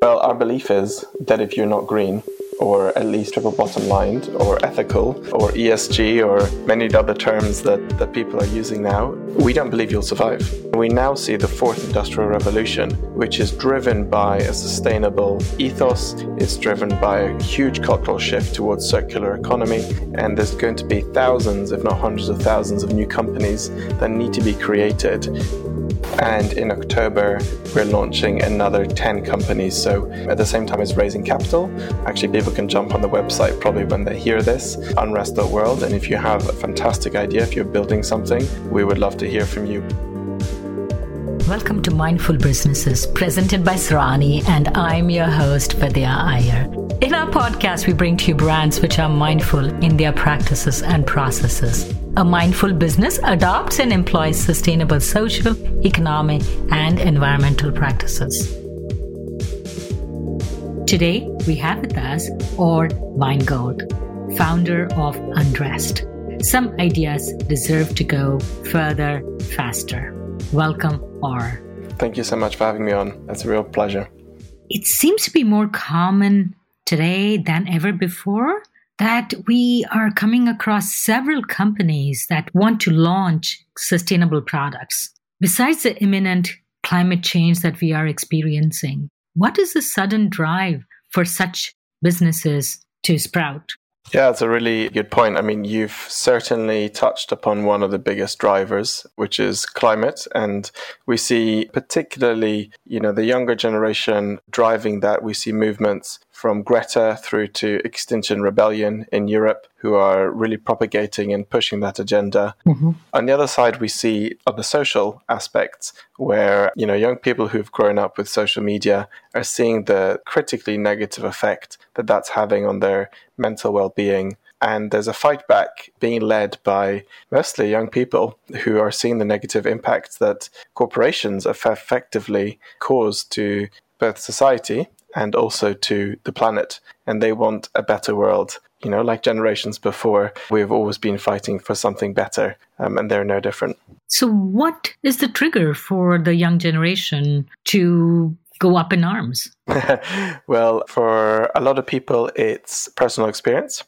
Well, our belief is that if you're not green, or at least triple bottom lined, or ethical, or ESG, or many other terms that people are using now, we don't believe you'll survive. We now see the fourth industrial revolution, which is driven by a sustainable ethos. It's driven by a huge cultural shift towards circular economy, and there's going to be thousands, if not hundreds of thousands of new companies that need to be created. And in October, we're launching another 10 companies. So at the same time as raising capital, actually people can jump on the website probably when they hear this, unrest.world. And if you have a fantastic idea, if you're building something, we would love to hear from you. Welcome to Mindful Businesses, presented by Sarani, and I'm your host, Vidya Iyer. In our podcast, we bring to you brands which are mindful in their practices and processes. A mindful business adopts and employs sustainable social, economic, and environmental practices. Today, we have with us Orde Weingold, founder of Unrest. Some ideas deserve to go further, faster. Welcome, Orde. Thank you so much for having me on. It's a real pleasure. It seems to be more common today than ever before that we are coming across several companies that want to launch sustainable products. Besides the imminent climate change that we are experiencing, what is the sudden drive for such businesses to sprout? Yeah, it's a really good point. I mean, you've certainly touched upon one of the biggest drivers, which is climate. And we see particularly, the younger generation driving that. We see movements from Greta through to Extinction Rebellion in Europe, who are really propagating and pushing that agenda. Mm-hmm. On the other side, we see other social aspects where, young people who've grown up with social media are seeing the critically negative effect that that's having on their mental well-being. And there's a fight back being led by mostly young people who are seeing the negative impacts that corporations have effectively caused to both society and also to the planet. And they want a better world. Like generations before, we've always been fighting for something better, and they're no different. So what is the trigger for the young generation to go up in arms? Well, for a lot of people, it's personal experience.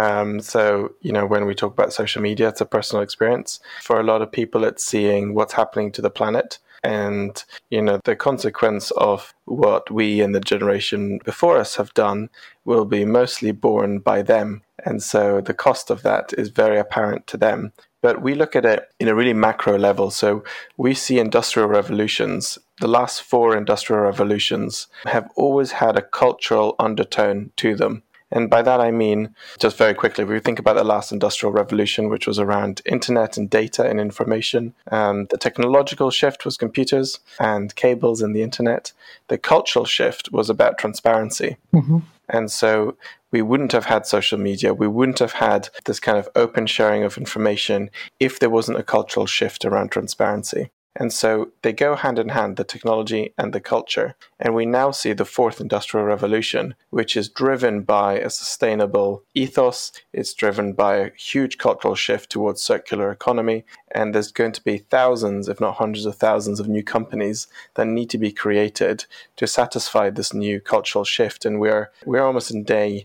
So, when we talk about social media, it's a personal experience. For a lot of people, it's seeing what's happening to the planet. And, the consequence of what we and the generation before us have done will be mostly borne by them. And so the cost of that is very apparent to them. But we look at it in a really macro level. So we see industrial revolutions. The last 4 industrial revolutions have always had a cultural undertone to them. And by that, I mean, just very quickly, if we think about the last industrial revolution, which was around internet and data and information, the technological shift was computers and cables and the internet. The cultural shift was about transparency. Mm-hmm. And so we wouldn't have had social media. We wouldn't have had this kind of open sharing of information if there wasn't a cultural shift around transparency. And so they go hand in hand, the technology and the culture. And we now see the fourth industrial revolution, which is driven by a sustainable ethos. It's driven by a huge cultural shift towards circular economy. And there's going to be thousands, if not hundreds of thousands of new companies that need to be created to satisfy this new cultural shift. And we're almost in day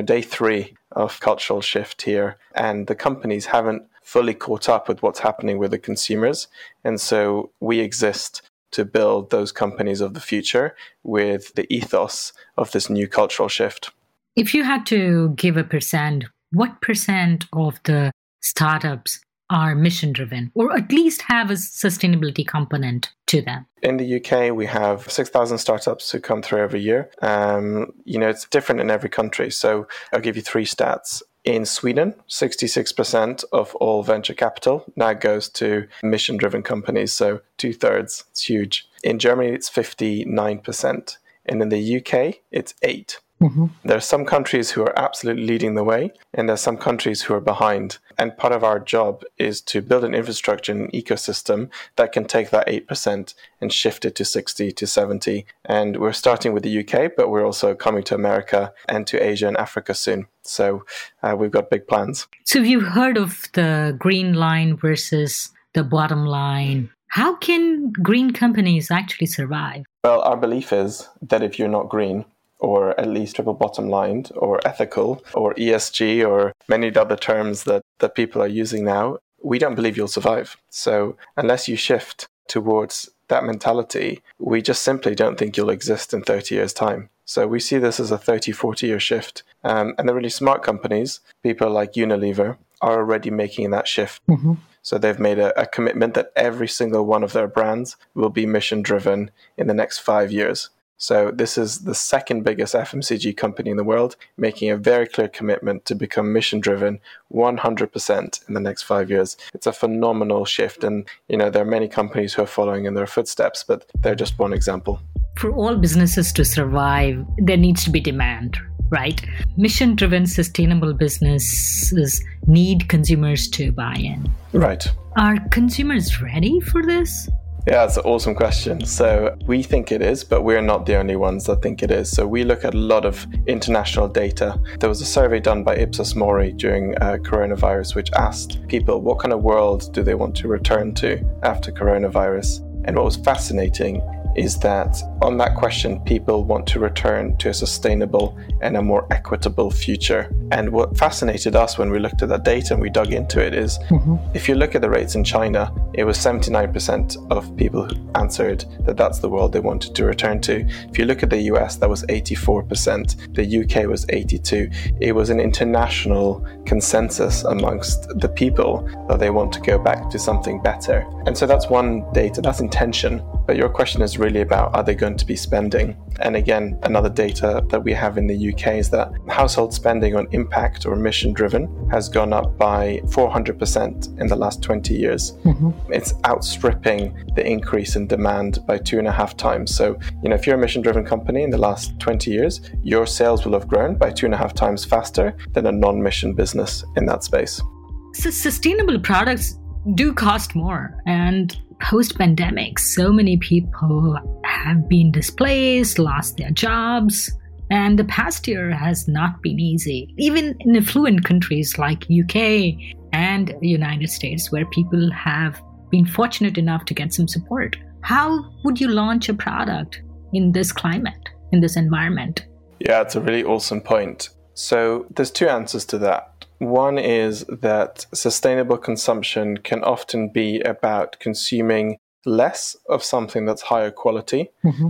3 of cultural shift here. And the companies haven't fully caught up with what's happening with the consumers. And so we exist to build those companies of the future with the ethos of this new cultural shift. If you had to give a percent, what percent of the startups are mission-driven or at least have a sustainability component to them? In the UK, we have 6,000 startups who come through every year. It's different in every country. So I'll give you 3 stats. In Sweden, 66% of all venture capital now goes to mission-driven companies, so 2/3. It's huge. In Germany, it's 59%. And in the UK, it's 8%. Mm-hmm. There are some countries who are absolutely leading the way, and there are some countries who are behind. And part of our job is to build an infrastructure and an ecosystem that can take that 8% and shift it to 60 to 70. And we're starting with the UK, but we're also coming to America and to Asia and Africa soon. So we've got big plans. So you've heard of the green line versus the bottom line. How can green companies actually survive? Well, our belief is that if you're not green, or at least triple bottom lined, or ethical, or ESG, or many other terms that people are using now, we don't believe you'll survive. So unless you shift towards that mentality, we just simply don't think you'll exist in 30 years' time. So we see this as a 30, 40-year shift. And the really smart companies, people like Unilever, are already making that shift. Mm-hmm. So they've made a commitment that every single one of their brands will be mission-driven in the next 5 years. So this is the second biggest FMCG company in the world, making a very clear commitment to become mission-driven 100% in the next 5 years. It's a phenomenal shift. And, there are many companies who are following in their footsteps, but they're just one example. For all businesses to survive, there needs to be demand, right? Mission-driven, sustainable businesses need consumers to buy in. Right. Are consumers ready for this? Yeah, it's an awesome question. So we think it is, but we're not the only ones that think it is. So we look at a lot of international data. There was a survey done by Ipsos Mori during coronavirus, which asked people what kind of world do they want to return to after coronavirus. And what was fascinating is that on that question, people want to return to a sustainable and a more equitable future. And what fascinated us when we looked at that data and we dug into it is, if you look at the rates in China, it was 79% of people who answered that that's the world they wanted to return to. If you look at the US, that was 84%. The UK was 82%. It was an international consensus amongst the people that they want to go back to something better. And so that's one data, that's intention. But your question is really about, are they going to be spending? And again, another data that we have in the UK is that household spending on impact or mission driven has gone up by 400% in the last 20 years. It's outstripping the increase in demand by 2.5 times. So, if you're a mission driven company in the last 20 years, your sales will have grown by 2.5 times faster than a non-mission business in that space. So sustainable products do cost more, and post-pandemic, so many people have been displaced, lost their jobs, and the past year has not been easy. Even in affluent countries like UK and United States, where people have been fortunate enough to get some support. How would you launch a product in this climate, in this environment? Yeah, it's a really awesome point. So there's two answers to that. One is that sustainable consumption can often be about consuming less of something that's higher quality.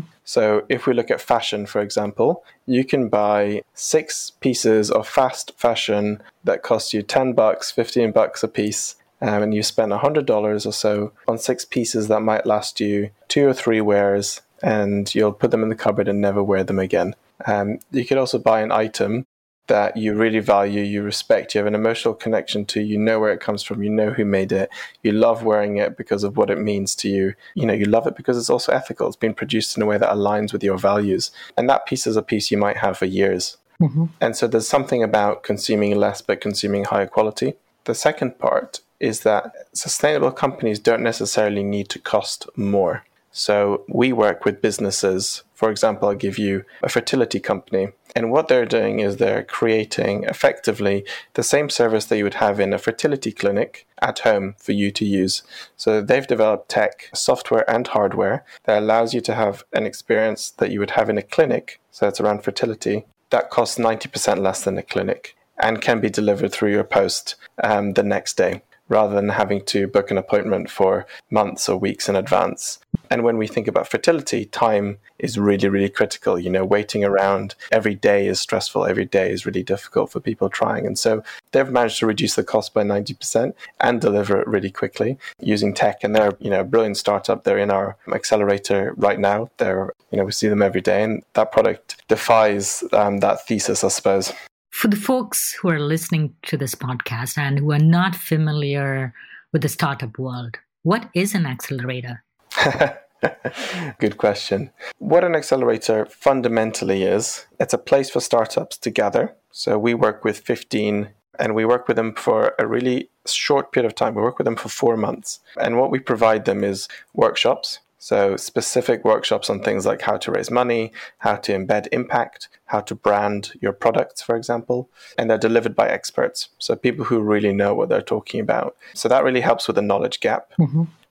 So if we look at fashion, for example, you can buy 6 pieces of fast fashion that cost you $10, $15 a piece, and you spend $100 or so on 6 pieces that might last you 2 or 3 wears, and you'll put them in the cupboard and never wear them again. You could also buy an item that you really value, you respect, you have an emotional connection to, you know where it comes from, you know who made it, you love wearing it because of what it means to you. You love it because it's also ethical. It's been produced in a way that aligns with your values. And that piece is a piece you might have for years. And so there's something about consuming less but consuming higher quality. The second part is that sustainable companies don't necessarily need to cost more. So we work with businesses. For example, I'll give you a fertility company. And what they're doing is they're creating effectively the same service that you would have in a fertility clinic at home for you to use. So they've developed tech, software and hardware that allows you to have an experience that you would have in a clinic. So it's around fertility. That costs 90% less than a clinic and can be delivered through your post the next day, rather than having to book an appointment for months or weeks in advance. And when we think about fertility, time is really, really critical. Waiting around every day is stressful. Every day is really difficult for people trying. And so they've managed to reduce the cost by 90% and deliver it really quickly using tech. And they're, a brilliant startup. They're in our accelerator right now. We see them every day. And that product defies that thesis, I suppose. For the folks who are listening to this podcast and who are not familiar with the startup world, what is an accelerator? Good question. What an accelerator fundamentally is, it's a place for startups to gather. So we work with 15 and we work with them for a really short period of time. We work with them for 4 months. And what we provide them is workshops. So specific workshops on things like how to raise money, how to embed impact, how to brand your products, for example. And they're delivered by experts. So people who really know what they're talking about. So that really helps with the knowledge gap.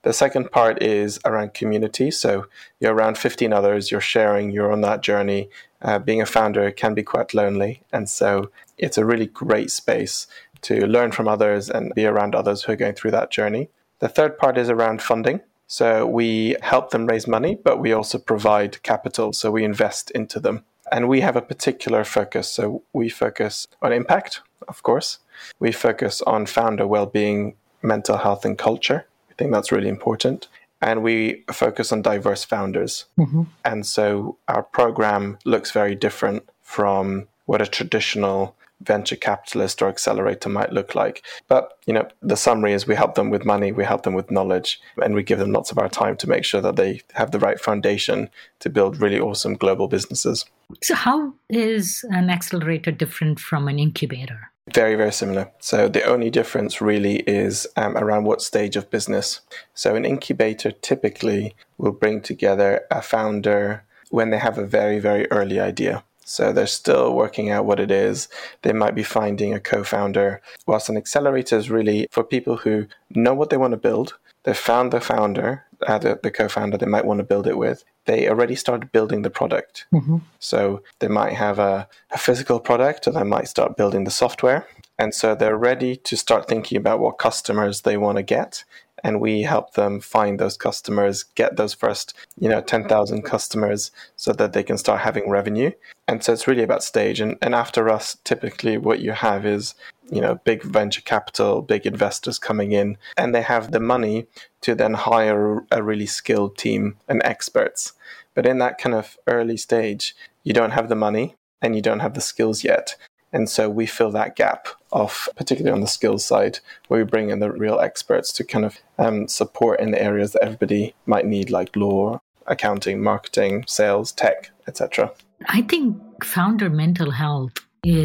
The second part is around community. So you're around 15 others, you're sharing, you're on that journey. Being a founder can be quite lonely. And so it's a really great space to learn from others and be around others who are going through that journey. The third part is around funding. So we help them raise money, but we also provide capital. So we invest into them. And we have a particular focus. So we focus on impact, of course. We focus on founder well-being, mental health, and culture. I think that's really important. And we focus on diverse founders. Mm-hmm. And so our program looks very different from what a traditional venture capitalist or accelerator might look like. But, the summary is we help them with money, we help them with knowledge, and we give them lots of our time to make sure that they have the right foundation to build really awesome global businesses. So how is an accelerator different from an incubator? Very, very similar. So the only difference really is around what stage of business. So an incubator typically will bring together a founder when they have a very, very early idea. So they're still working out what it is. They might be finding a co-founder. Whilst an accelerator is really for people who know what they want to build. They've found the founder, the co-founder they might want to build it with. They already started building the product. Mm-hmm. So they might have a physical product, or they might start building the software. And so they're ready to start thinking about what customers they want to get. And we help them find those customers, get those first, 10,000 customers so that they can start having revenue. And so it's really about stage. And after us, typically what you have is, big venture capital, big investors coming in, and they have the money to then hire a really skilled team and experts. But in that kind of early stage, you don't have the money and you don't have the skills yet. And so we fill that gap of, particularly on the skills side, where we bring in the real experts to kind of support in the areas that everybody might need, like law, accounting, marketing, sales, tech, etc. I think founder mental health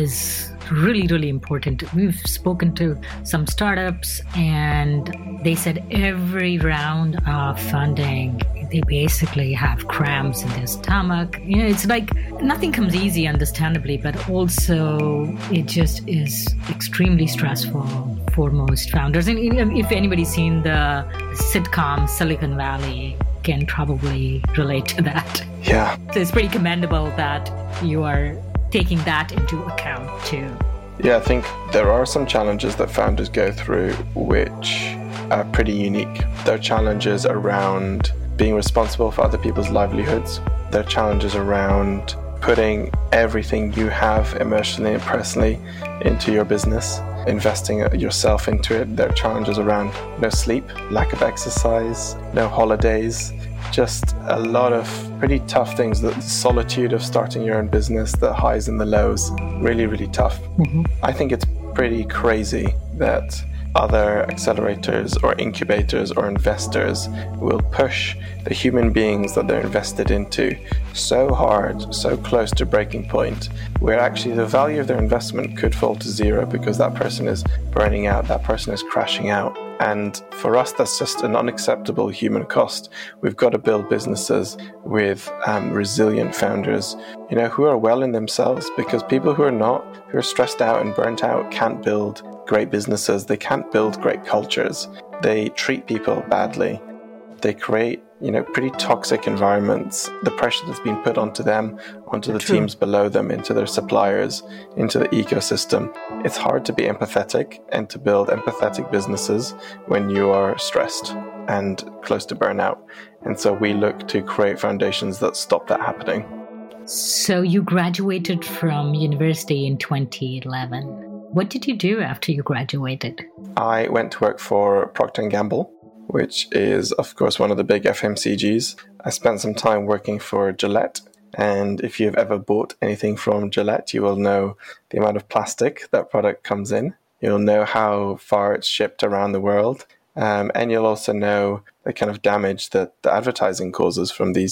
is really, really important. We've spoken to some startups and they said every round of funding, they basically have cramps in their stomach. It's like nothing comes easy, understandably, but also it just is extremely stressful for most founders. And if anybody's seen the sitcom Silicon Valley, can probably relate to that. Yeah. So it's pretty commendable that you are taking that into account too. Yeah, I think there are some challenges that founders go through which are pretty unique. There are challenges around being responsible for other people's livelihoods. There are challenges around putting everything you have emotionally and personally into your business, investing yourself into it. There are challenges around no sleep, lack of exercise, no holidays, just a lot of pretty tough things. The solitude of starting your own business, the highs and the lows, really, really tough. Mm-hmm. I think it's pretty crazy that other accelerators or incubators or investors will push the human beings that they're invested into so hard, so close to breaking point, where actually the value of their investment could fall to zero because that person is burning out, that person is crashing out. And for us, that's just an unacceptable human cost. We've got to build businesses with resilient founders, who are well in themselves, because people who are not, who are stressed out and burnt out, can't build great businesses. They can't build great cultures. They treat people badly. They create, pretty toxic environments. The pressure that's been put onto them, onto the teams below them, into their suppliers, into the ecosystem. It's hard to be empathetic and to build empathetic businesses when you are stressed and close to burnout. And so we look to create foundations that stop that happening. So you graduated from university in 2011. What did you do after you graduated? I went to work for Procter & Gamble, which is, of course, one of the big FMCGs. I spent some time working for Gillette. And if you've ever bought anything from Gillette, you will know the amount of plastic that product comes in. You'll know how far it's shipped around the world. And you'll also know the kind of damage that the advertising causes from these